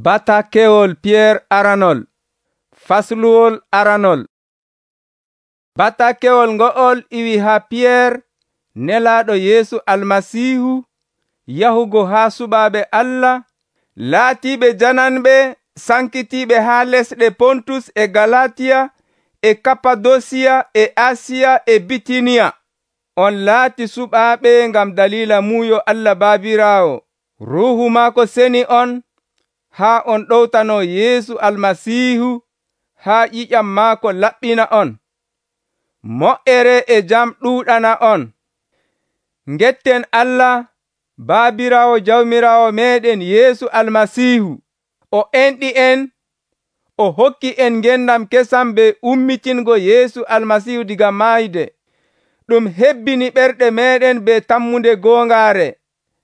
Batakewol Pierre aranol fasluwol aranol. Batakewol ngo'ol iwi ha Pierre nelaɗo Yesu almasihu yahugo ha suɓaɓe Allah laatiɓe jananɓe sankitiɓe ha lesɗe Pontus e Galatiya e Kappadosia e Asiya e Bitiniya. On laati suɓaɓe ngam dalila muyo Allah Babirawo. Ruhu maako seni on ha on ɗowtano Yesu almasihu ha ƴiƴam maako laɓɓina on. Mo'ere e jam ɗuɗana on. Ngetten Allah Babirawo Jawmirawo meɗen Yesu almasihu. O enɗi en, o hokki en ngendam kesam be ummitingo Yesu almasihu diga mayde. Ɗum hebbini ɓerɗe meɗen be tammude gongare.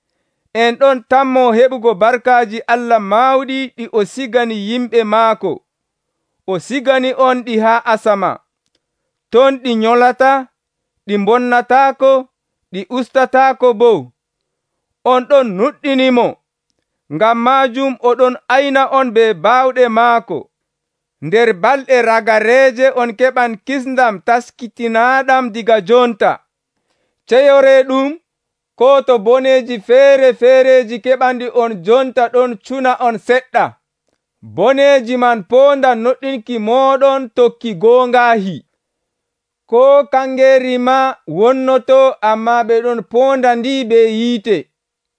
En ɗon tammo heɓugo barkaji Allah mawɗi ɗi o sigani yimɓe maako. O sigani on ɗi ha asama. Ton ɗi nyolata, ɗi bonnatako, ɗi ustatako bo. On ɗon nuɗɗinimo. Ngam majum oɗon ayna on be bawɗe maako. Nder balɗe ragareje on keɓan kisndam taskitinaɗam diga jonta. Ceyore ɗum ko to boneji feere-feereji keɓandi on jonta ɗon cuna on seɗɗa. Boneji man ponda noɗɗinki moɗon tokki gongahi. Ko kangeri ma wonnoto amma ɓe ɗon ponda ndi be yiite.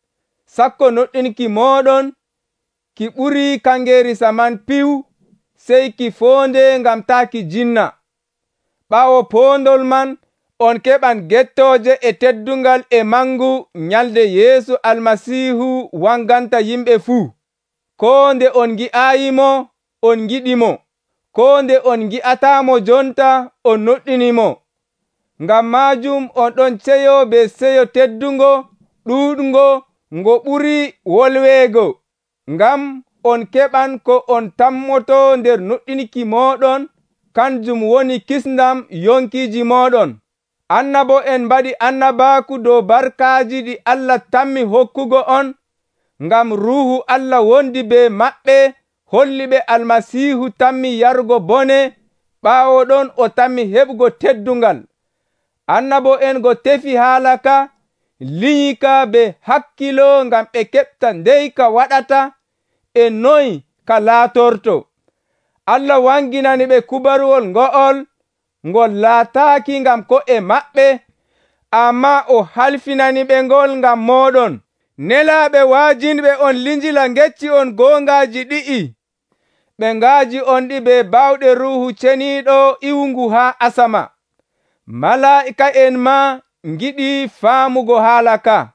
Sakko noɗɗinki moɗon ki ɓuri kangeri saman piw sey ki fonde ngam taki jinna. Ɓawo pondol man on keɓan gettoje e teddungal e mangu nyalde Yesu almasihu wanganta yimɓe fuu. Ko nde on gi'ayimo on giɗimo. Ko nde on gi'atamo jonta on noɗɗinimo. Ngam majum on ɗon ceyo be seyo teddungo ɗuɗngo ngo ɓuri wolweego. Ngam on keɓan ko on tammoto nder noɗɗinki moɗon, kanjum woni kisndam yonkiji moɗon. Annabo en mbaɗi annabaku dow barkaji ɗi Allah tammi hokkugo on, ngam ruhu Allah wondi be maɓɓe holliɓe almasihu tammi yarugo bone, ɓawo ɗon o tammi heɓugo teddungal. Annabo en go tefi haala ka, linyika be hakkilo ngam ɓe keɓta ndey ka waɗata e noy ka laatorto. Allah wanginani ɓe kubaruwol ngo'ol ngol laataki ngam ko'e maɓɓe, amma o halfinani ɓe ngol ngam moɗon. Nelaɓe wajinɓe on linjila ngecci on gongaji ɗi'i. Ɓe ngaji on ɗi be bawɗe ruhu ceniɗo iwungu ha asama. Mala'ika en ma ngiɗi faamugo haala ka.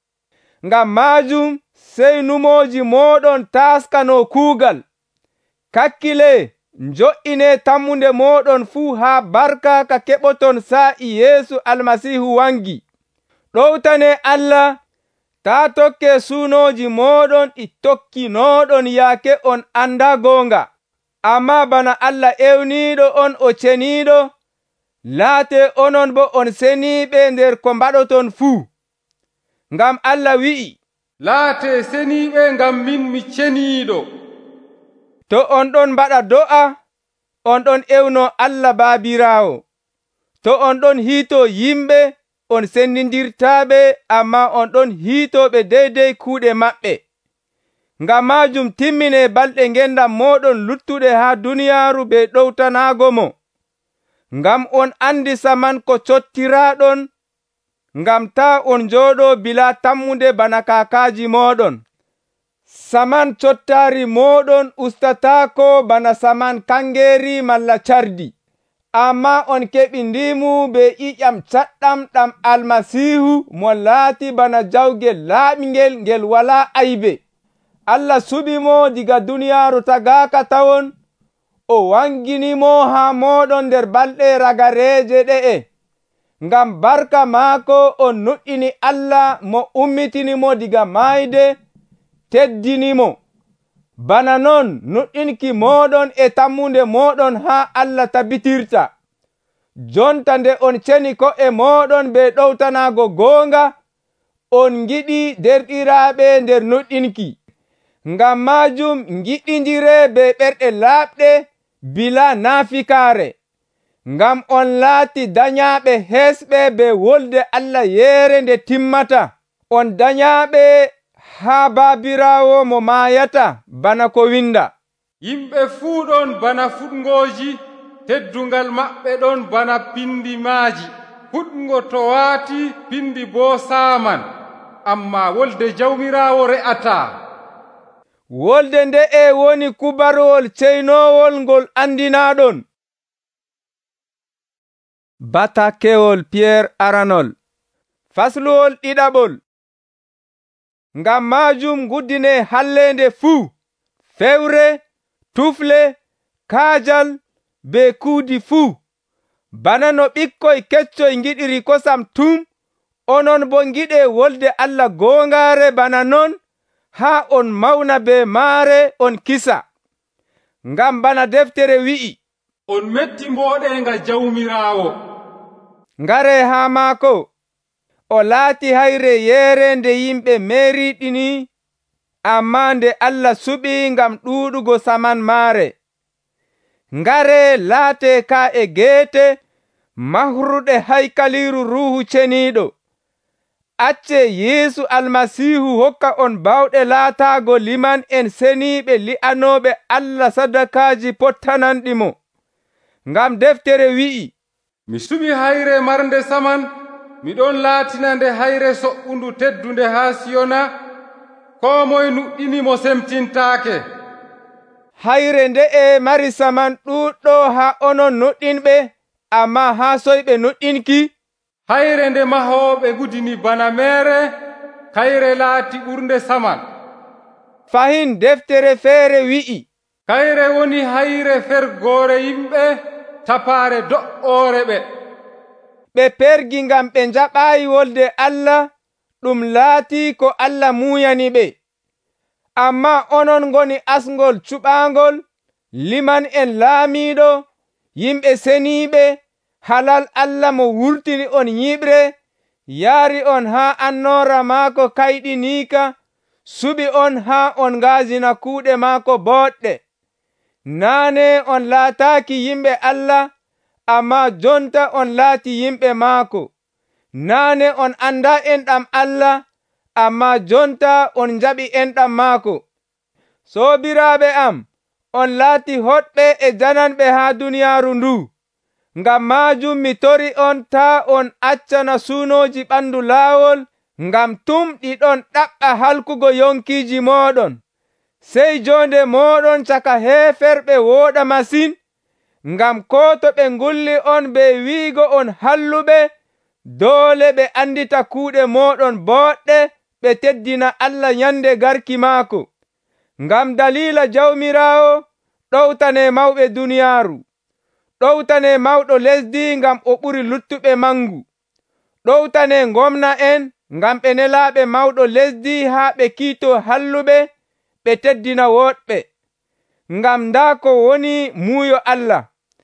Ngam majum sey numoji moɗon taskano kuugal. Kakkile njo'ine tammunde moɗon fuu ha barka ka keɓoton sa'i Yesu almasihu wangi. Ɗowtane Allah ta tokke sunoji moɗon ɗi tokkinoɗon yaake on anda gonga. Amma bana Allah ewniɗo on o ceniɗo, laate onon bo on seniɓe nder ko mbaɗoton fuu. Ngam Allah wi'i, laate seniɓe ngam min mi ceniɗo. To on ɗon mbaɗa do'a, on ɗon ewno Allah Babirawo. To on ɗon hiito yimɓe, on sennindirtaɓe, amma on ɗon hiitoɓe deydey kuuɗe maɓɓe. Ngam majum timmine balɗe ngendam moɗon luttuɗe ha duniyaaru be ɗowtanago mo. Ngam on andi saman ko cottiraɗon, ngam ta on jooɗo bila tammude bana kakaji moɗon. Saman cottari moɗon ustatako bana saman kangeri malla cardi. Amma on keɓi ndimu be ƴiƴam caɗɗam ɗam almasihu mo laati bana jawgel laaɓingel ngel wala aybe. Allah suɓimo diga duniyaaru tagaka tawon, o wanginimo ha moɗon nder balɗe ragareje ɗe'e. Ngam barka maako on nuɗɗini Allah mo ummitinimo diga mayde, teddinimo. Bana non nuɗɗinki moɗon e tammunde moɗon ha Allah tabbitirta. Jonta nde on ceni ko'e moɗon be ɗowtanago gonga, on giɗi derɗiraɓe nder nuɗɗinki. ngam majum giɗindire be ɓerɗe laaɓɗe bila nafikare, ngam on laati dañaɓe hesɓe be wolde Allah yeere nde timmata. On dañaɓe ha babirawo mo mayata bana ko winda. Yimɓe fuu ɗon bana fuɗngoji, teddungal maɓɓe ɗon bana pindi maaji. Fuɗngo to waati pindi bo saaman, amma wolde jawmirawo re'ata. Wolde nde e woni kubarowol ceynowol ngol andinaɗon. Batakewol Pierre aranol fasluwol ɗiɗaɓol. Ngam majum guddine hallende fuu, fewre, tufle, kaajal be kuudi fuu. Bana no ɓikkoy keccoy giɗiri kosam tum, onon bo giɗe wolde Allah gongare bana non, ha on mawna be maare on kisa. Ngam bana deftere wi'i, on metti mboɗenga jawmirawo. Ngare ha maako, o laati hayre yeere nde yimɓe meriɗini, amma nde Allah suɓi ngam ɗuɗugo saman maare. Ngare laate ka e geete mahruɗe haykaliru ruhu ceniɗo. Acce Yesu almasihu hokka on bawɗe laatago liman en seniɓe li'anoɓe Allah sadakaji pottananɗimo. Ngam deftere wi'i, mi suɓi hayre marnde saman, miɗon laatina nde hayre so'undu teddunde ha Siyona, ko moye nuɗɗini mo semtintaake. Hayre nde e mari saman ɗuɗɗo ha onon nuɗɗinɓe, amma ha soyɓe nuɗɗinki? Hayre nde mahoɓe gudini bana mere, kayre laati ɓurde saman. Fahin deftere feere wi'i, kayre woni hayre fergore yimɓe, tapaare do'ore ɓe. Ɓe pergi ngam ɓe jaɓayi wolde Allah, ɗum laati ko Allah muyani ɓe. Amma onon ngoni asngol cuɓangol, liman en laamiɗo, yimɓe seniɓe, halal Allah mo wurtini on yiɓre, yaari on ha annora maako kayɗinika, suɓi on ha on ngajina kuuɗe maako boɗɗe. Naane on laataki yimɓe Allah, amma jonta on laati yimɓe maako. Naane on anda enɗam Allah, amma jonta on jaɓi enɗam maako. Sobiraɓe am, on laati hoɗɓe e jananɓe ha duniyaaru ndu. Ngam majum mi tori on ta on accana suunoji ɓandu laawol, ngam tum ɗiɗon ɗaɓɓa halkugo yonkiji moɗon. Sey jonde moɗon caka heferɓe wooɗa masin, ngam ko to ɓe ngulli on be wiigo on halluɓe, doole ɓe andita kuuɗe moɗon boɗɗe, ɓe teddina Allah nyande garki maako. Ngam dalila jawmirawo, ɗowtane mawɓe duniyaaru. Ɗowtane mawɗo lesdi ngam o ɓuri luttuɓe mangu. Ɗowtane ngomna en ngam ɓe nelaɓe mawɗo lesdi ha ɓe kiito halluɓe, ɓe teddina woɗɓe. Ngam nda ko woni muuyo Allah,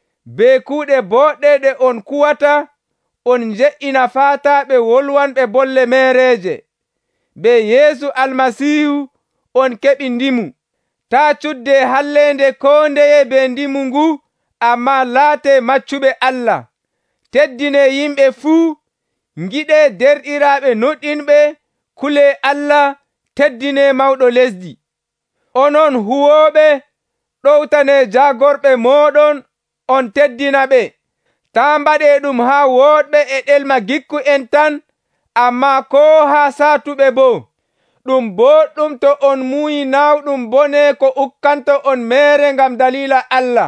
be kuuɗe boɗɗe ɗe on kuwata, on je'ina faataɓe wolwanɓe bolle mereje. Be Yesu almasihu on keɓi ndimu. Ta cudde hallende ko ndeye be ndimu ngu, amma laate maccuɓe Allah. Teddine yimɓe fuu, giɗe derɗiraɓe nuɗɗinɓe, kule Allah, teddine mawɗo lesdi. Onon huwoɓe, ɗowtane jagorɓe moɗon, on teddina ɓe. Ta mbaɗe ɗum ha woɗɓe e ɗelma gikku en tan, amma ko ha saatuɓe bo. Ɗum boɗɗum to on muyi nawɗum bone ko ukkanto on mere ngam dalila Allah.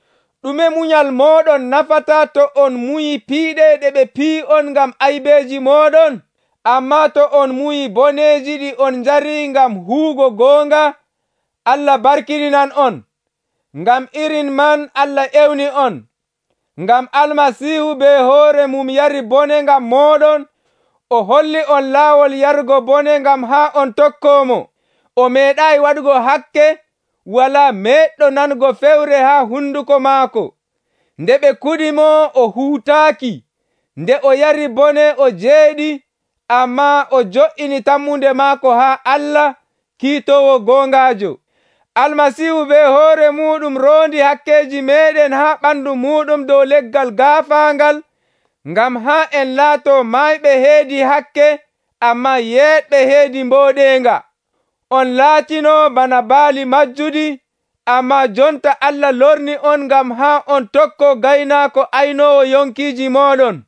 Ɗume munyal moɗon nafata to on muyi piiɗe ɗe ɓe pii on ngam aybeji moɗon? Amma to on muyi boneji ɗi on jari ngam huugo goonga, Allah barkininan on. Ngam irin man Allah ewni on. Ngam almasihu be hoore mum yari bone ngam moɗon, o holli on laawol yarugo bone ngam ha on tokkomo. O meeɗayi waɗugo hakke, wala meɗɗo nango fewre ha hunduko maako. Nde ɓe kudimo o huutaaki, nde o yari bone o jeeɗi, amma o jo'ini tammunde maako ha Allah, kiitowo gongajo. Almasihu be hoore muɗum rondi hakkeji meɗen ha ɓandu muɗum dow leggal gaafangal, ngam ha en laato mayɓe heedi hakke, amma yeɗɓe heedi mboɗenga. On laatino bana baali majjudi, amma jonta Allah lorni on ngam ha on tokko gaynako aynowo yonkiji moɗon.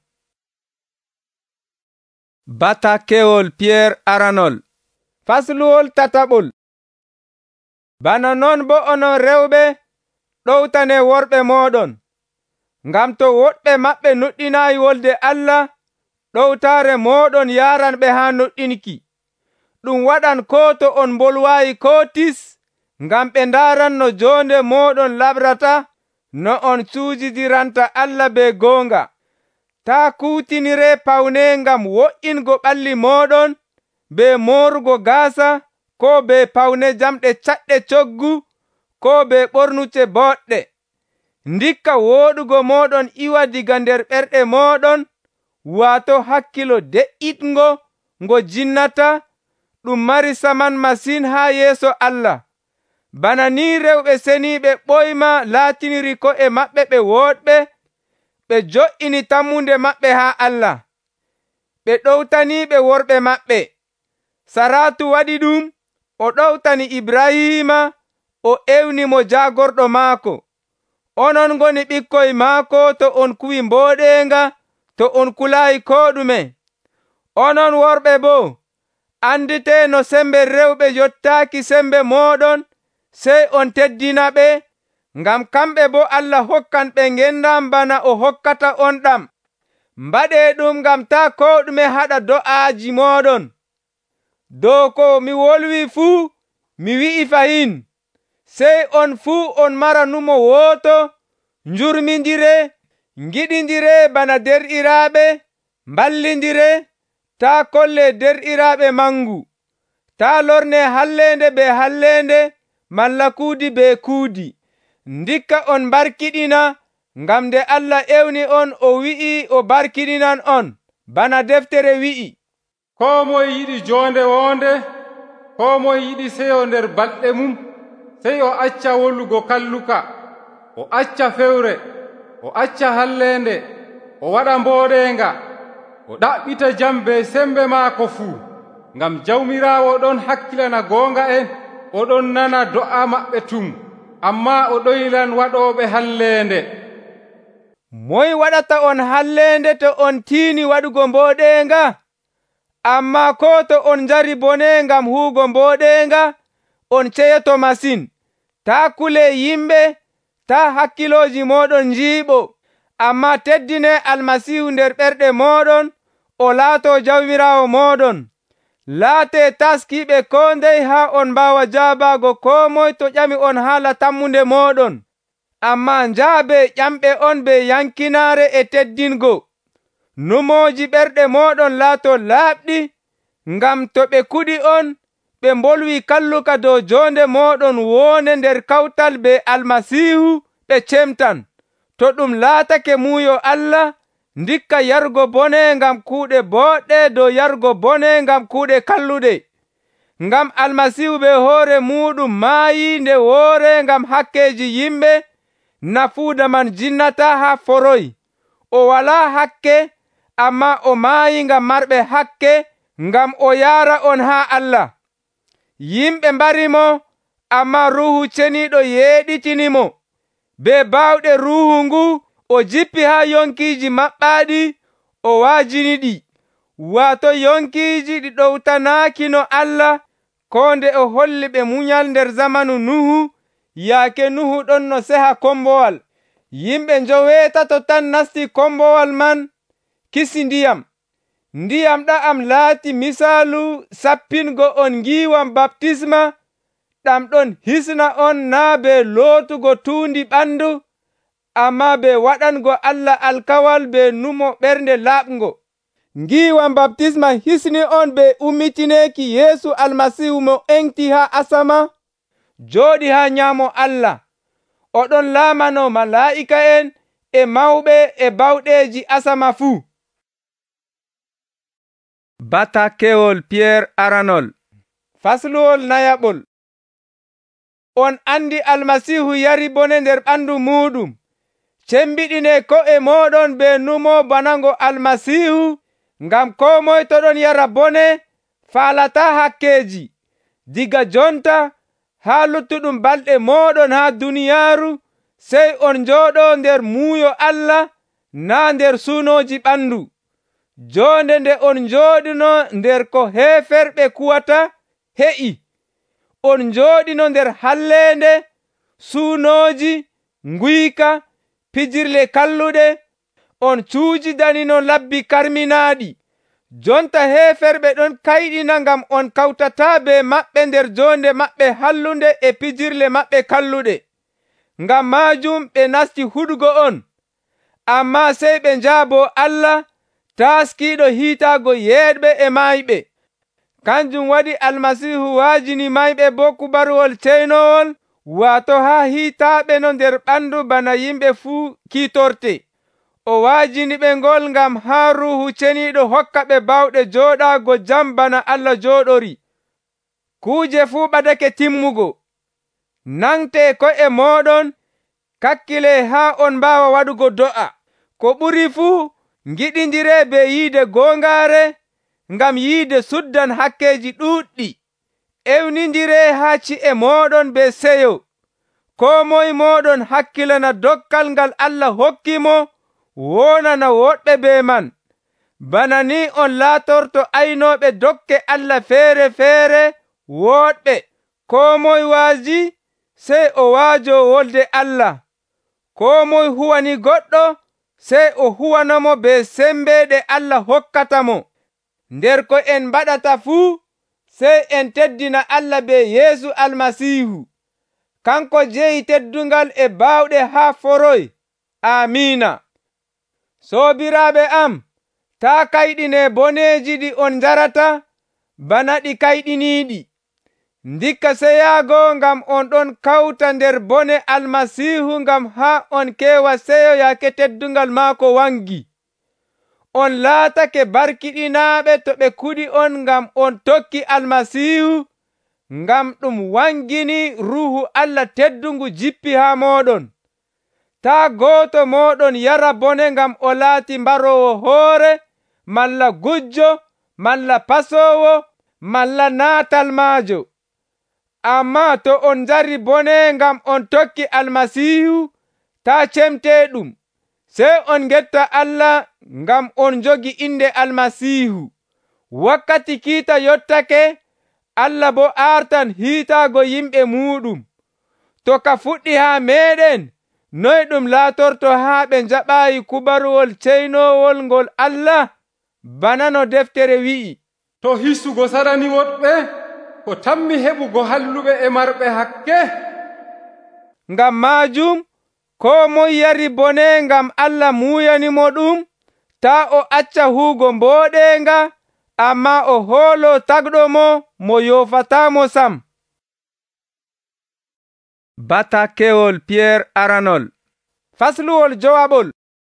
Batakewol Pierre aranol fasluwol tataɓol. Bana non bo onon rewɓe ɗowtane worɓe moɗon, ngam to woɗɓe maɓɓe nuɗɗinayi wolde Allah, ɗowtare moɗon yaran ɓe ha nuɗɗinki. Ɗum waɗan ko to on bolwayi kotis, ngam ɓe ndaran no jonde moɗon laɓrata, no on cuujidiranta Allah be gonga. Ta kutinire pawne ngam wo'ingo ɓalli moɗon, be morugo gaasa, ko be pawne jamɗe caɗɗe coggu, ko be ɓornuce boɗɗe. Ndikka woɗugo moɗon iwa diga nder ɓerɗe moɗon, wato hakkilo de'itgo ngo jinnata, ɗum mari saman masin ha yeeso Allah. Bana ni rewɓe seniɓe ɓoyma laatiniri ko'e maɓɓe ɓe woɗɓe, ɓe jo'ini tammunde maɓɓe ha Allah. Ɓe ɗowtaniɓe worɓe maɓɓe. Saratu waɗi ɗum, o ɗowtani Ibrahima, o ewni mo jagorɗo maako. Onon ngoni ɓikkoy maako to on kuwi mboɗenga, to on kulayi ko ɗume. Onon worɓe bo, andite no sembe rewɓe yottaki sembe moɗon, sey on teddina ɓe, ngam kamɓe bo Allah hokkan ɓe ngendam bana o hokkata on ɗam. Mbaɗe ɗum ngam ta ko ɗume haɗa do'aji moɗon. Dow ko mi wolwi fuu, mi wi'i fahin, sey on fuu on mara numo woto, njurmindire, ngiɗindire bana derɗiraɓe, mballindire, ta kolle derɗiraɓe mangu, ta lorne hallende be hallende, malla kuudi be kuudi. Ndikka on barkiɗina, ngam nde Allah ewni on o wi'i o barkiɗinan on, bana deftere wi'i. Ko moye yiɗi jonde wonde, ko moye yiɗi seyo nder balɗe mum, sey o acca wollugo kalluka, o acca fewre, o acca hallende, o waɗa mboɗenga, o ɗaɓɓita jam be sembe maako fuu, ngam Jawmirawo ɗon hakkilana gonga en, o ɗon nana do'a maɓɓe tum, amma o ɗoylan waɗoɓe hallende. Moy waɗata on hallende to on tiini waɗugo mboɗenga? Amma ko to on jari bone ngam huugo mboɗenga, on ceyoto masin. Ta kule yimɓe, ta hakkiloji moɗon njiiɓo, amma teddine Almasihu nder ɓerɗe moɗon, o laato Jawmirawo moɗon. Laate taskiɓe ko ndey ha on mbawa jaabago ko moy to ƴami on haala tammunde moɗon, amma njaabe ƴamɓe on be yankinare e teddingo. Numoji ɓerɗe moɗon laato laaɓɗi, ngam to ɓe kuɗi on, ɓe mbolwi kalluka dow jonde moɗon wone nder kawtal be Almasihu, ɓe cemtan. To ɗum laatake muuyo Allah, ndikka yargo bone ngam kuuɗe boɗɗe dow yargo bone ngam kuuɗe kalluɗe. Ngam Almasihu be hoore muɗum maayi nde woore ngam hakkeji yimɓe, nafuuda man jinnata ha foroy. O wala hakke, amma o maayi ngam marɓe hakke, ngam o yaara on ha Allah. Yimɓe mbarimo, amma Ruhu Ceniiɗo yeeɗitinimo. Be bawɗe Ruhu ngu, o jippi ha yonkiji maɓɓaɗi, o waajini ɗi, wato yonkiji ɗi ɗowtanaki no Allah, ko nde o holli ɓe munyal nder zamanu Nuhu, yaake Nuhu ɗon no seha kombowal. Yimɓe 9 tan nasti kombowal man, kisi ndiyam. Ndiyam ɗa'am laati misalu sappingo on ngiwam baptisma, ɗam ɗon hisna on na be lootugo tuundi ɓandu, amma be waɗango Allah alkawal be numo ɓernde laaɓngo. Ngiwam baptisma hisni on be ummitineki Yeesu Almasihu mo engti ha asama, jooɗi ha nyaamo Allah. Oɗon laamano malaa'ika en e mawɓe e bawɗeeji asama fuu. Batakewol Pierre aranol Fasluwol nayaɓol. On andi almasihu yari bone nder ɓandu muɗum. Cembiɗine ko'e moɗon be numo banango almasihu, ngam ko moy to ɗon yara bone falata hakkeji. Diga jonta ha luttuɗum balɗe moɗon ha duniyaru, sey on joɗo nder muuyo Allah, na nder sunoji ɓandu. Jonde nde on joɗino nder ko heferɓe kuwata he'i. On joɗino nder hallende, sunoji, nguyka, pijirle kalluɗe. On cuujidanino labbi karminaɗi. Jonta heferɓe ɗon kayɗina ngam on kawtata be maɓɓe nder jonde maɓɓe hallunde e pijirle maɓɓe kalluɗe. Ngam majum ɓe nasti huɗugo on, amma sey ɓe njaabo Allah taskiɗo hiitago yeɗɓe e mayɓe. Kanjum waɗi almasihu waajini mayɓe bo kubaruwol ceynowol, wato ha hiitaɓe no nder ɓandu bana yimɓe fuu kiitorte. O waajini ɓe ngol ngam ha ruhu ceniɗo hokka ɓe bawɗe joɗago jam bana Allah joɗori. Kuje fuu ɓadake timmugo. Nangte ko'e moɗon, kakkile ha on mbawa waɗugo do'a. Ko ɓuri fuu giɗindire be yiide gongare, ngam yiide suddan hakkeji ɗuɗɗi. Ewnindire ha ci'e moɗon be seyo. Ko moy moɗon hakkilana dokkal ngal Allah hokkimo, wonana woɗɓe be man. Bana ni on laatorto aynoɓe dokke Allah feere feere woɗɓe. Ko moy waaji, sey o waajo wolde Allah. Ko moy huwani goɗɗo, sey o huwanamo be sembe ɗe Allah hokkatamo. Nder ko en mbaɗata fuu, sey en teddina Allah be Yeesu almasihu. Kanko jeyi teddungal e bawɗe ha foroy. Amina. Sobiraɓe am, ta kayɗine boneji ɗi on jarata bana ɗi kayɗiniɗi. Ndikka seyago ngam on ɗon kawta nder bone almasihu, ngam ha on kewa seyo yake teddungal maako wangi. On laatake barkiɗinaɓe to ɓe kuɗi on ngam on tokki almasihu, ngam ɗum wangini ruhu Allah teddungu jippi ha moɗon. Ta goto moɗon yara bone ngam o laati mbarowo hoore, malla gujjo, malla pasowo, malla naatal maajo. Amma to on jari bone ngam on tokki almasihu, ta cemte ɗum. Sey on getta Allah ngam on jogi inde almasihu. Wakkati kiita yottake, Allah bo artan hiitago yimɓe muɗum. To ka fuɗɗi ha meɗen, noy ɗum laatorto ha ɓe jaɓayi kubaruwol ceynowol ngol Allah, bana no deftere wi'i. To hisugo sarani woɗɓe, ko tammi heɓugo halluɓe e marɓe hakke. Ngam majum, ko moy yari bone ngam Allah muyanimo ɗum, ta o acca huugo mboɗenga, amma o hoolo tagɗomo mo yofatamo sam. Batakewol Pierre aranol. Fasluwol jowaɓol.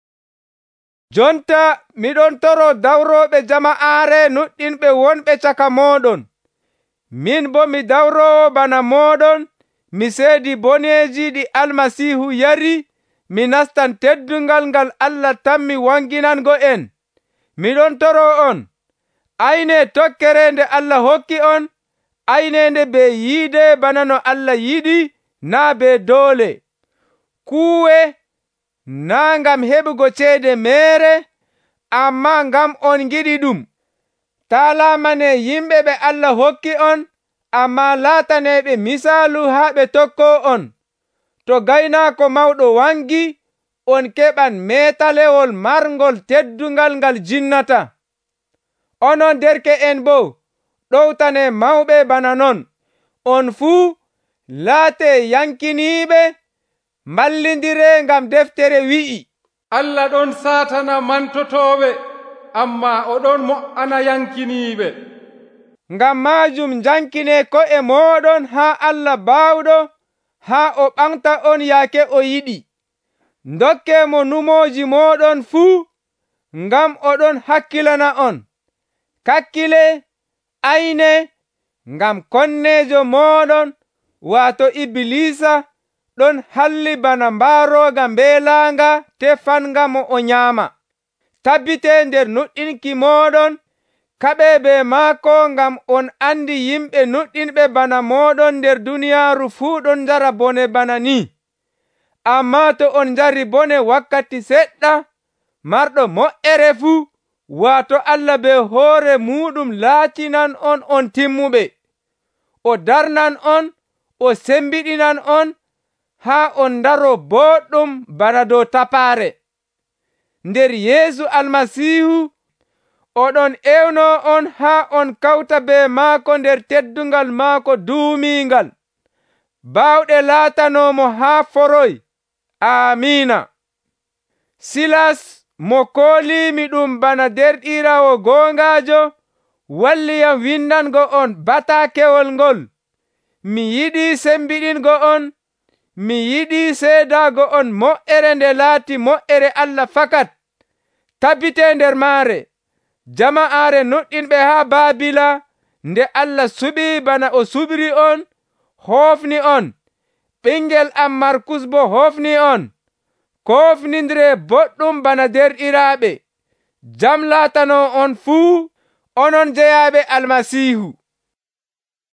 Jonta miɗon toro dawroɓe jama'are nuɗɗinɓe wonɓe caka moɗon. Min bo mi dawrowo bana moɗon, mi seedi boneji ɗi almasihu yari, mi nastan teddungal ngal Allah tammi wanginango en. Miɗon toro on, ayne tokkere nde Allah hokki on, aynende be yiide bana no Allah yiɗi, na be doole. Kuwe na ngam heɓugo ceede mere, amma ngam on giɗi ɗum. Ta lamane yimɓe ɓe Allah hokki on, amma laataneɓe misalu ha ɓe tokko on. To gaynako mawɗo wangi, on keɓan metalewol marngol teddungal ngal jinnata. Onon derke en bo, ɗowtane mawɓe bana non. On fuu laate yankiniɓe, mballidire ngam deftere wi'i. Allah ɗon satana mantotoɓe, amma oɗon mo'ana yankiniɓe. Ngam majum jankine ko'e moɗon ha Allah bawɗo, ha o ɓamta on yake o yiɗi. Dokke mo numoji moɗon fuu, ngam oɗon hakkilana on. Kakkile, ayne, ngam konnejo moɗon wato Iblisa ɗon halli bana mbaroga mbelanga tefanga mo o nyama. Tabbite nder nuɗɗinki moɗon kaɓe be maako, ngam on andi yimɓe nuɗɗinɓe bana moɗon nder duniyaaru fuu ɗon jara bone bana ni. Amma to on jari bone wakkati seɗɗa, marɗo moƴƴere fuu, wato Allah be hoore muɗum laatinan on timmuɓe. O darnan on, o sembiɗinan on, haa on daro boɗɗum bana dow tapaare. Nder Yeesu Almasiihu oɗon ewno on haa on kawta be maako nder teddungal maako duumingal. Bawɗe laatanomo haa foroy. Amina. Silas mo koolimi ɗum bana derɗirawo gongajo walliyam windango on batakewol ngol. Mi yiɗi sembiɗingo on, mi yiɗi seedago on moƴƴere nde laati moƴƴere Allah fakat. Tabbite nder maare jama'are nuɗɗinɓe haa Babila, nde Allah suɓi bana o suɓri on, hofni on. Ɓingel am Markus bo hofni on. Kofnindire boɗɗum bana derɗiraaɓe. Jam laatano on fuu, onon jeyaɓe Almasiihu.